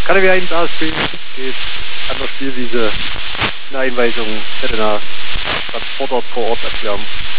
Kann wieder ins ASP, geht an der Spielwiese eine Einweisung mit einer Transportort vor Ort erklären.